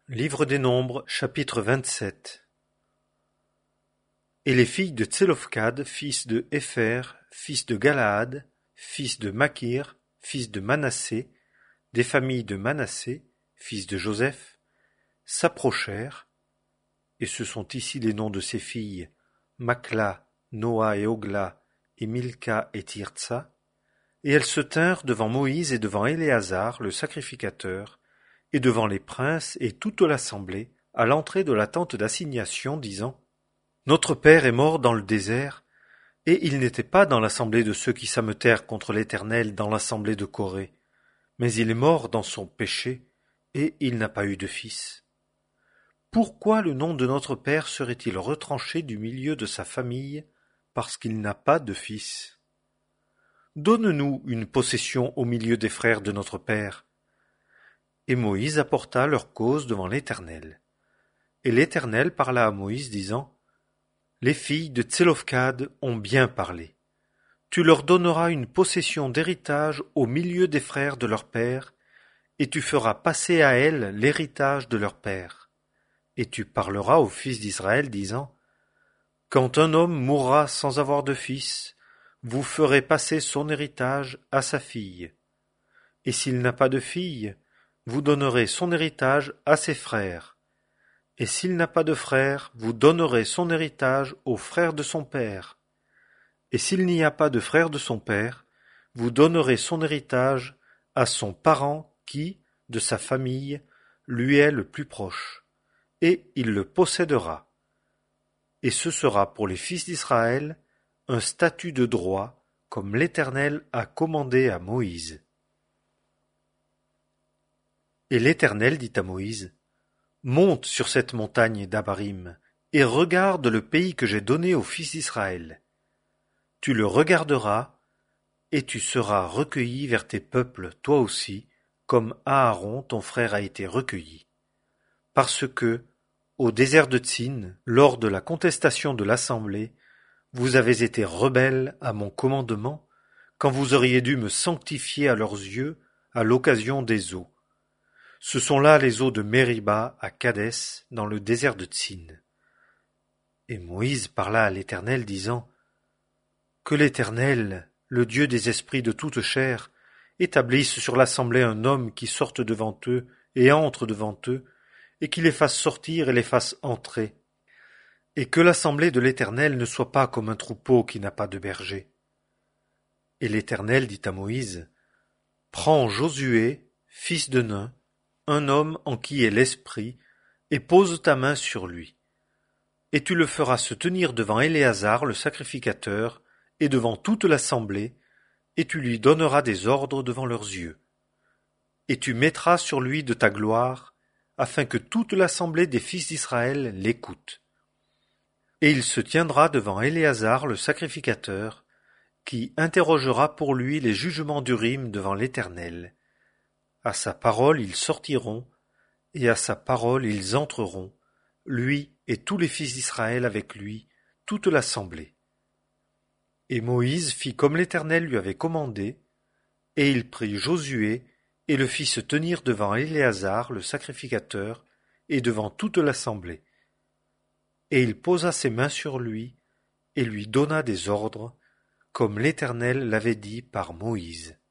Livre des Nombres, chapitre 27. Et les filles de Tselophkhad, fils de Hépher, fils de Galaad, fils de Makir, fils de Manassé, des familles de Manassé, fils de Joseph, s'approchèrent, et ce sont ici les noms de ces filles, Makhla, Noa et Ogla, et Milka et Tirtsa, et elles se tinrent devant Moïse et devant Éléazar, le sacrificateur, et devant les princes et toute l'assemblée, à l'entrée de la tente d'assignation, disant: Notre père est mort dans le désert, et il n'était pas dans l'assemblée de ceux qui s'ameutèrent contre l'Éternel dans l'assemblée de Corée, mais il est mort dans son péché, et il n'a pas eu de fils. Pourquoi le nom de notre père serait-il retranché du milieu de sa famille, parce qu'il n'a pas de fils? Donne-nous une possession au milieu des frères de notre père. Et Moïse apporta leur cause devant l'Éternel. Et l'Éternel parla à Moïse, disant: Les filles de Tselophkhad ont bien parlé. Tu leur donneras une possession d'héritage au milieu des frères de leur père, et tu feras passer à elles l'héritage de leur père. Et tu parleras aux fils d'Israël, disant: Quand un homme mourra sans avoir de fils, vous ferez passer son héritage à sa fille. Et s'il n'a pas de fille, vous donnerez son héritage à ses frères. Et s'il n'a pas de frères, vous donnerez son héritage aux frères de son père. Et s'il n'y a pas de frères de son père, vous donnerez son héritage à son parent qui, de sa famille, lui est le plus proche, et il le possédera. Et ce sera pour les fils d'Israël un statut de droit, comme l'Éternel a commandé à Moïse. Et l'Éternel dit à Moïse: Monte sur cette montagne d'Abarim, et regarde le pays que j'ai donné aux fils d'Israël. Tu le regarderas, et tu seras recueilli vers tes peuples, toi aussi, comme Aaron ton frère a été recueilli. Parce que, au désert de Tsin, lors de la contestation de l'assemblée, vous avez été rebelles à mon commandement, quand vous auriez dû me sanctifier à leurs yeux à l'occasion des eaux. Ce sont là les eaux de Mériba à Kadès, dans le désert de Tsin. Et Moïse parla à l'Éternel, disant: Que l'Éternel, le Dieu des esprits de toute chair, établisse sur l'assemblée un homme qui sorte devant eux et entre devant eux, et qui les fasse sortir et les fasse entrer. Et que l'assemblée de l'Éternel ne soit pas comme un troupeau qui n'a pas de berger. Et l'Éternel dit à Moïse: Prends Josué, fils de Nun, un homme en qui est l'esprit, et pose ta main sur lui. Et tu le feras se tenir devant Éléazar le sacrificateur, et devant toute l'assemblée, et tu lui donneras des ordres devant leurs yeux. Et tu mettras sur lui de ta gloire, afin que toute l'assemblée des fils d'Israël l'écoute. Et il se tiendra devant Éléazar le sacrificateur, qui interrogera pour lui les jugements d'Urim devant l'Éternel. À sa parole ils sortiront, et à sa parole ils entreront, lui et tous les fils d'Israël avec lui, toute l'assemblée. Et Moïse fit comme l'Éternel lui avait commandé, et il prit Josué et le fit se tenir devant Éléazar le sacrificateur et devant toute l'assemblée. Et il posa ses mains sur lui et lui donna des ordres, comme l'Éternel l'avait dit par Moïse.